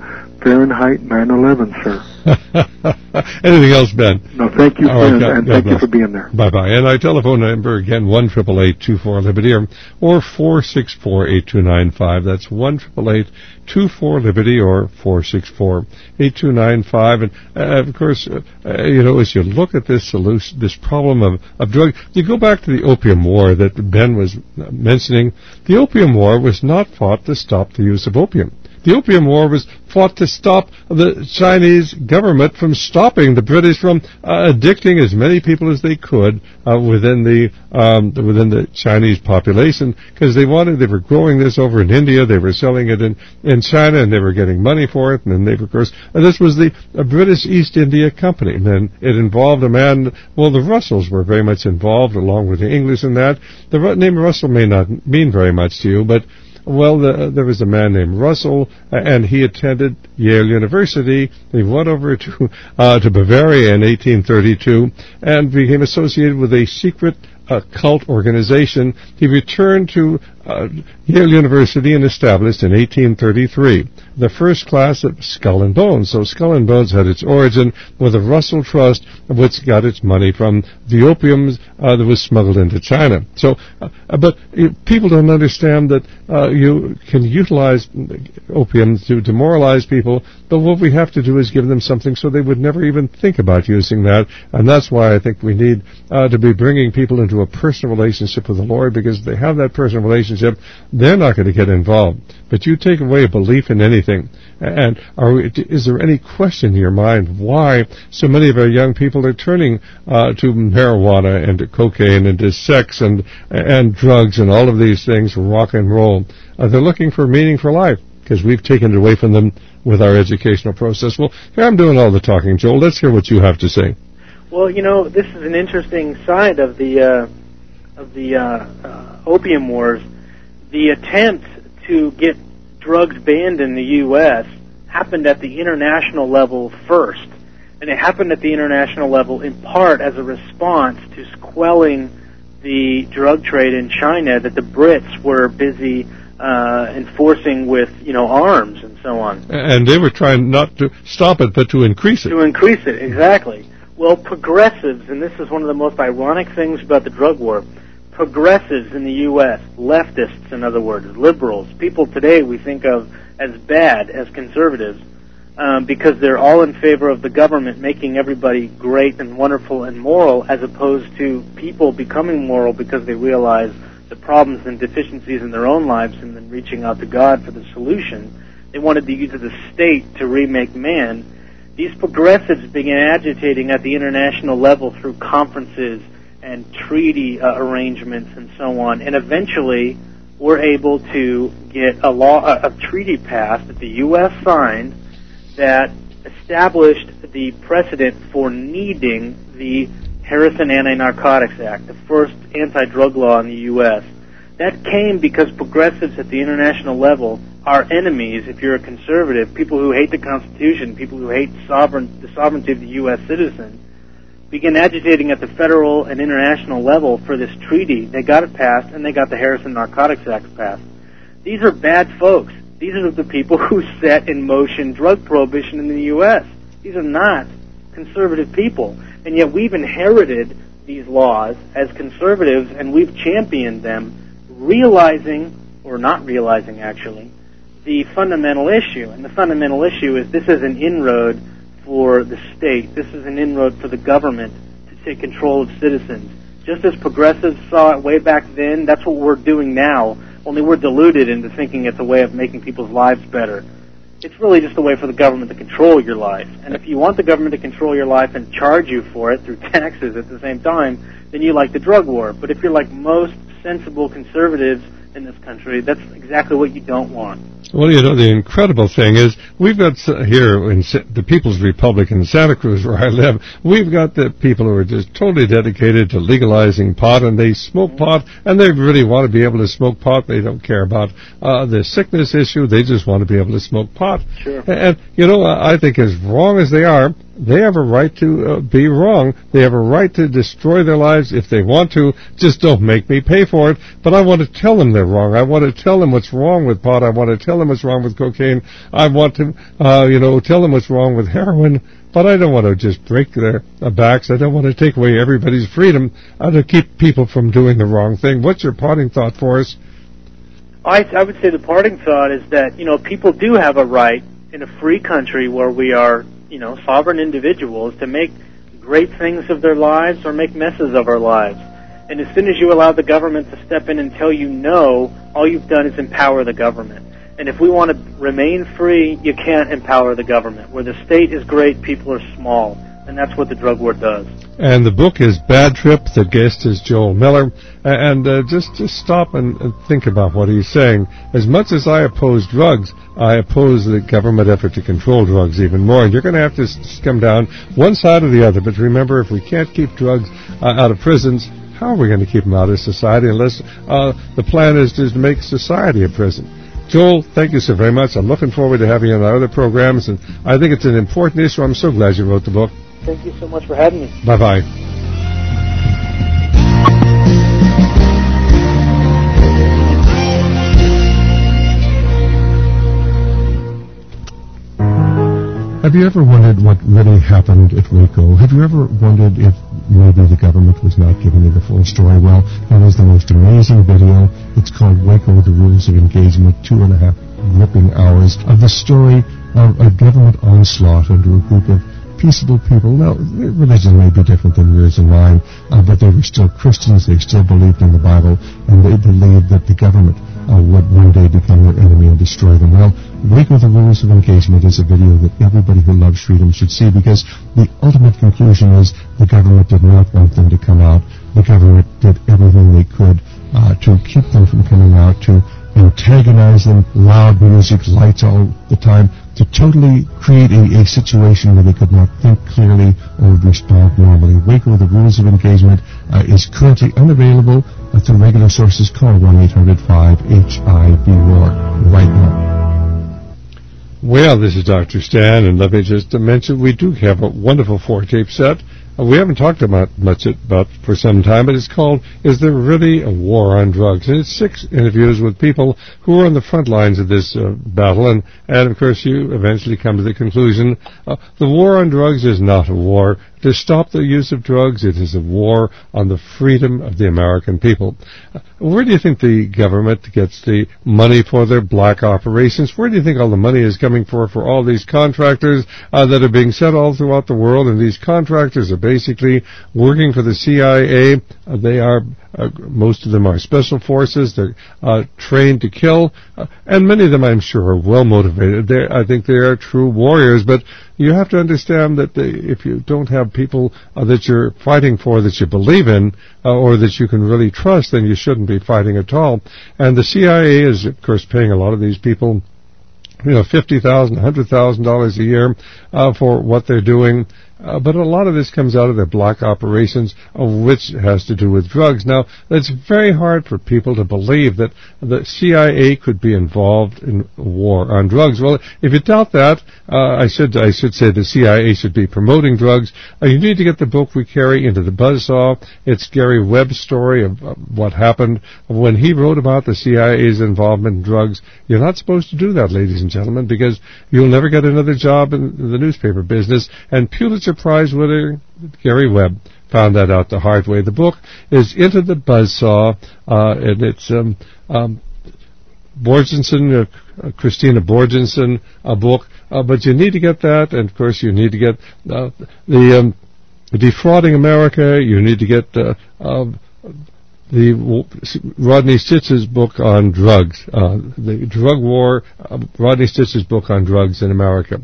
Fahrenheit nine eleven, sir. Anything else, Ben? No, thank you, All right, friend, God, and God thank bless. you for being there. Bye-bye. And our telephone number, again, one eight eight eight, two four, Liberty, or, or four six four, eight two nine five. That's one eight eight eight, two four, Liberty, or four six four, eight two nine five. And, uh, of course, uh, uh, you know, as you look at this solution, this problem of, of drug, you go back to the Opium War that Ben was mentioning. The Opium War was not fought to stop the use of opium. The Opium War was fought to stop the Chinese government from stopping the British from uh, addicting as many people as they could uh, within the um, within the Chinese population, because they wanted they were growing this over in India, they were selling it in, in China, and they were getting money for it, and then they of course and this was the uh, British East India Company, and then it involved a man. Well, the Russells were very much involved, along with the English in that. The name Russell may not mean very much to you, but Well, the, there was a man named Russell, uh, and he attended Yale University. He went over to uh, to Bavaria in eighteen thirty-two and became associated with a secret uh, cult organization. He returned to uh, Yale University and established in eighteen thirty-three the first class of Skull and Bones. So Skull and Bones had its origin with the Russell Trust, which got its money from the opium uh, that was smuggled into China. So, uh, but uh, people don't understand that uh, you can utilize opium to demoralize people, but what we have to do is give them something so they would never even think about using that, and that's why I think we need uh, to be bringing people into a personal relationship with the Lord, because if they have that personal relationship, they're not going to get involved. But you take away a belief in anything, and are, is there any question in your mind why so many of our young people are turning uh, to marijuana and to cocaine and to sex and and drugs and all of these things, rock and roll? Uh, they're looking for meaning for life, because we've taken it away from them with our educational process. Well, here I'm doing all the talking, Joel. Let's hear what you have to say. Well, you know, this is an interesting side of the uh, of the uh, uh, opium wars. The attempt to get drugs banned in the U S happened at the international level first. And it happened at the international level in part as a response to quelling the drug trade in China that the Brits were busy uh, enforcing with, you know, arms and so on. And they were trying not to stop it, but to increase it. To increase it, exactly. Well, progressives, and this is one of the most ironic things about the drug war, progressives in the U S, leftists, in other words, liberals, people today we think of as bad, as conservatives, um, because they're all in favor of the government making everybody great and wonderful and moral, as opposed to people becoming moral because they realize the problems and deficiencies in their own lives and then reaching out to God for the solution. They wanted the use of the state to remake man. These progressives began agitating at the international level through conferences and treaty uh, arrangements and so on, and eventually were able to get a law, a, a treaty passed that the U S signed that established the precedent for needing the Harrison Anti-Narcotics Act, the first anti-drug law in the U S. That came because progressives at the international level are enemies, if you're a conservative, people who hate the Constitution, people who hate sovereign, the sovereignty of the U S citizen, began agitating at the federal and international level for this treaty. They got it passed, and they got the Harrison Narcotics Act passed. These are bad folks. These are the people who set in motion drug prohibition in the U S. These are not conservative people. And yet we've inherited these laws as conservatives, and we've championed them, realizing, or not realizing actually, the fundamental issue. And the fundamental issue is this is an inroad for the state. This is an inroad for the government to take control of citizens. Just as progressives saw it way back then, that's what we're doing now, only we're deluded into thinking it's a way of making people's lives better. It's really just a way for the government to control your life. And if you want the government to control your life and charge you for it through taxes at the same time, then you like the drug war. But if you're like most sensible conservatives in this country, that's exactly what you don't want. Well, you know, the incredible thing is we've got uh, here in Sa- the People's Republic in Santa Cruz, where I live, we've got the people who are just totally dedicated to legalizing pot, and they smoke pot, and they really want to be able to smoke pot. They don't care about uh, the sickness issue. They just want to be able to smoke pot. Sure. And, and, you know, I think as wrong as they are, they have a right to uh, be wrong. They have a right to destroy their lives if they want to. Just don't make me pay for it. But I want to tell them they're wrong. I want to tell them what's wrong with pot. I want to tell them what's wrong with cocaine. I want to, uh, you know, tell them what's wrong with heroin. But I don't want to just break their uh, backs. I don't want to take away everybody's freedom uh, to keep people from doing the wrong thing. What's your parting thought for us? I, I would say the parting thought is that, you know, people do have a right in a free country where we are, you know, sovereign individuals to make great things of their lives or make messes of our lives. And as soon as you allow the government to step in and tell you no, all you've done is empower the government. And if we want to remain free, you can't empower the government. Where the state is great, people are small. And that's what the drug war does. And the book is Bad Trip. The guest is Joel Miller. And uh, just, just stop and, and think about what he's saying. As much as I oppose drugs, I oppose the government effort to control drugs even more. And you're going to have to come down one side or the other. But remember, if we can't keep drugs uh, out of prisons, how are we going to keep them out of society unless uh, the plan is to make society a prison? Joel, thank you so very much. I'm looking forward to having you on our other programs, and I think it's an important issue. I'm so glad you wrote the book. Thank you so much for having me. Bye-bye. Have you ever wondered what really happened at Waco? Have you ever wondered if maybe the government was not giving you the full story? Well, that was the most amazing video. It's called Waco, The Rules of Engagement, two and a half gripping hours of the story of a government onslaught into a group of peaceable people. Now, their religion may be different than yours and mine, uh, but they were still Christians. They still believed in the Bible, and they believed that the government uh, would one day become their enemy and destroy them. Well, Waco, The Rules of Engagement is a video that everybody who loves freedom should see, because the ultimate conclusion is the government did not want them to come out. The government did everything they could uh, to keep them from coming out, to antagonize them, loud music, lights all the time, to totally create a, a situation where they could not think clearly or respond normally. Waco, The Rules of Engagement uh, is currently unavailable uh, through regular sources. Call one eight hundred five H I B R O A R right now. Well, this is Doctor Stan, and let me just mention we do have a wonderful four-tape set. Uh, we haven't talked about much about for some time, but it's called Is There Really a War on Drugs? And it's six interviews with people who are on the front lines of this uh, battle, and, and of course you eventually come to the conclusion uh, the war on drugs is not a war to stop the use of drugs. It is a war on the freedom of the American people. Uh, where do you think the government gets the money for their black operations? Where do you think all the money is coming for for all these contractors uh, that are being sent all throughout the world? And these contractors are basically working for the C I A. Uh, they are, uh, most of them are special forces. They're uh, trained to kill, uh, and many of them, I'm sure, are well motivated. They're, I think they are true warriors, but you have to understand that they, if you don't have people uh, that you're fighting for that you believe in uh, or that you can really trust, then you shouldn't be fighting at all. And the C I A is, of course, paying a lot of these people, you know, fifty thousand dollars, one hundred thousand dollars a year uh, for what they're doing. Uh, but a lot of this comes out of their black operations, uh, which has to do with drugs. Now, it's very hard for people to believe that the C I A could be involved in war on drugs. Well, if you doubt that, uh, I should I should say the C I A should be promoting drugs. Uh, you need to get the book we carry, Into the Buzzsaw. It's Gary Webb's story of uh, what happened when he wrote about the C I A's involvement in drugs. You're not supposed to do that, ladies and gentlemen, because you'll never get another job in the newspaper business. And Pulitzer Prize winner Gary Webb found that out the hard way. The book is Into the Buzzsaw, uh, and it's um, um, Borgenson, uh, Christina Borgenson, a book, uh, but you need to get that, and of course you need to get uh, the um, Defrauding America. You need to get uh, uh, the Rodney Stich's book on drugs, uh, the drug war, uh, Rodney Stich's book on drugs in America.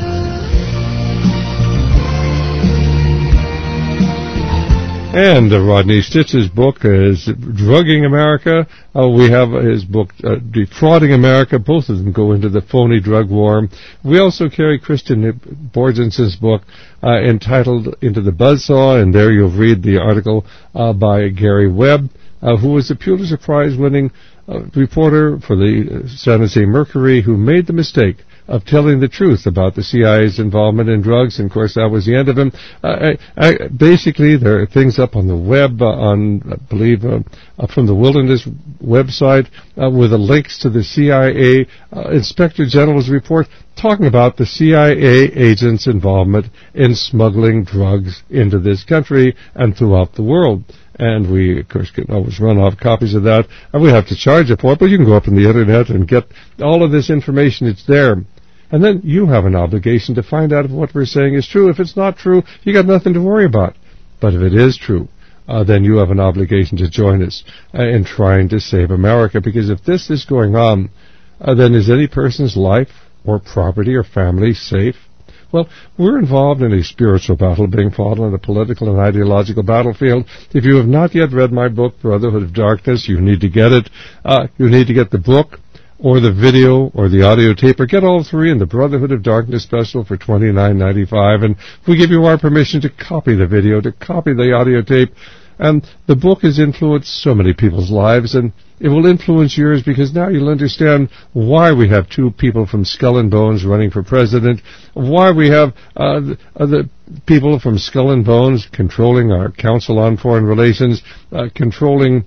And uh, Rodney Stich's book is Drugging America. Uh, we have his book, uh, Defrauding America. Both of them go into the phony drug war. We also carry Christian Borgenson's book uh, entitled Into the Buzzsaw, and there you'll read the article uh, by Gary Webb, uh, who was a Pulitzer Prize-winning uh, reporter for the San Jose Mercury, who made the mistake of telling the truth about the C I A's involvement in drugs. And, of course, that was the end of him. Uh, I, I, basically, there are things up on the web, uh, on, I believe, uh, uh, from the Wilderness website, uh, with the links to the C I A uh, Inspector General's report talking about the C I A agents' involvement in smuggling drugs into this country and throughout the world. And we, of course, can always run off copies of that, and we have to charge it for it, but you can go up on the Internet and get all of this information. It's there. And then you have an obligation to find out if what we're saying is true. If it's not true, you got nothing to worry about. But if it is true, uh, then you have an obligation to join us uh, in trying to save America, because if this is going on, uh, then is any person's life or property or family safe? Well, we're involved in a spiritual battle being fought on a political and ideological battlefield. If you have not yet read my book, Brotherhood of Darkness, you need to get it. Uh, you need to get the book or the video or the audio tape, or get all three in the Brotherhood of Darkness special for twenty-nine ninety-five. And we give you our permission to copy the video, to copy the audio tape. And the book has influenced so many people's lives, and it will influence yours, because now you'll understand why we have two people from Skull and Bones running for president, why we have uh, the, uh, the people from Skull and Bones controlling our Council on Foreign Relations, uh, controlling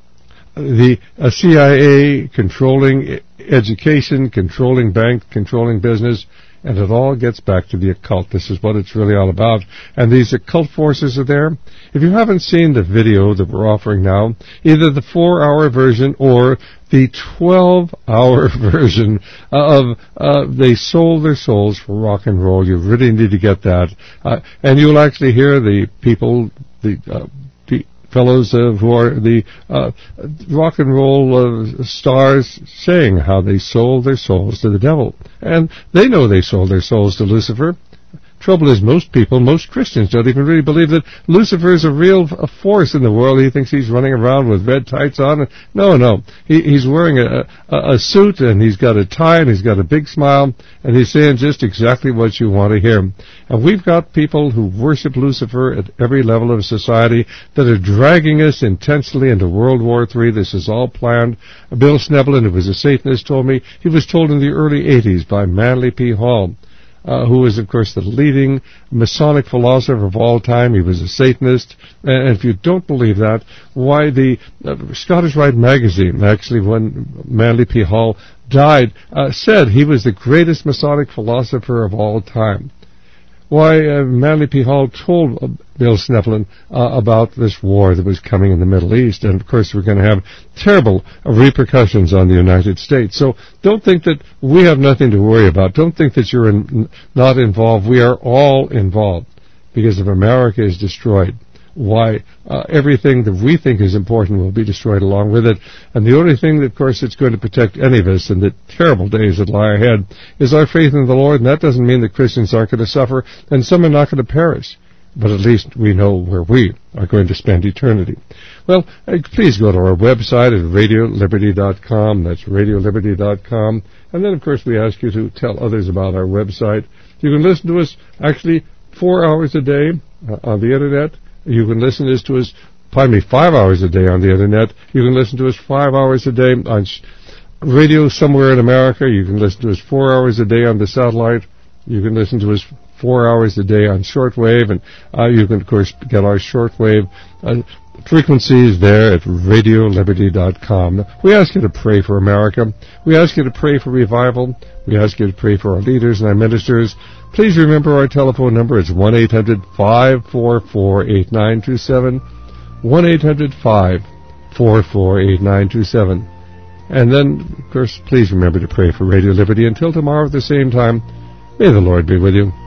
the uh, C I A, controlling education, controlling bank, controlling business. And it all gets back to the occult. This is what it's really all about. And these occult forces are there. If you haven't seen the video that we're offering now, either the four-hour version or the twelve-hour version of uh, They Sold Their Souls for Rock and Roll, you really need to get that. Uh, and you'll actually hear the people, the uh, fellows uh, who are the uh, rock and roll uh, stars, saying how they sold their souls to the devil. And they know they sold their souls to Lucifer. Trouble is, most people, most Christians don't even really believe that Lucifer is a real a force in the world. He thinks he's running around with red tights on. No, no. He, he's wearing a, a, a suit, and he's got a tie, and he's got a big smile, and he's saying just exactly what you want to hear. And we've got people who worship Lucifer at every level of society that are dragging us intensely into World War Three. This is all planned. Bill Schneblin, who was a Satanist, told me he was told in the early eighties by Manly P. Hall, Uh, who was, of course, the leading Masonic philosopher of all time. He was a Satanist. And if you don't believe that, why the uh, Scottish Rite magazine, actually, when Manly P. Hall died, uh, said he was the greatest Masonic philosopher of all time. Why, uh, Manly P. Hall told uh, Bill Schneblin uh, about this war that was coming in the Middle East, and of course we're going to have terrible uh, repercussions on the United States. So don't think that we have nothing to worry about. Don't think that you're in, not involved. We are all involved, because if America is destroyed, why, uh, everything that we think is important will be destroyed along with it. And the only thing that, of course, that's going to protect any of us in the terrible days that lie ahead is our faith in the Lord. And that doesn't mean that Christians aren't going to suffer, and some are not going to perish. But at least we know where we are going to spend eternity. Well, uh, please go to our website at radio liberty dot com. That's radio liberty dot com. And then, of course, we ask you to tell others about our website. You can listen to us actually four hours a day uh, on the Internet. You can listen to us, pardon me, five hours a day on the Internet. You can listen to us five hours a day on sh- radio somewhere in America. You can listen to us four hours a day on the satellite. You can listen to us four hours a day on shortwave. And uh, you can, of course, get our shortwave uh, frequencies there at radio liberty dot com. We ask you to pray for America. We ask you to pray for revival. We ask you to pray for our leaders and our ministers. Please remember our telephone number. It's one eight hundred five four four eight nine two seven, one eight hundred five four four eight nine two seven. And then, of course, please remember to pray for Radio Liberty. Until tomorrow at the same time, may the Lord be with you.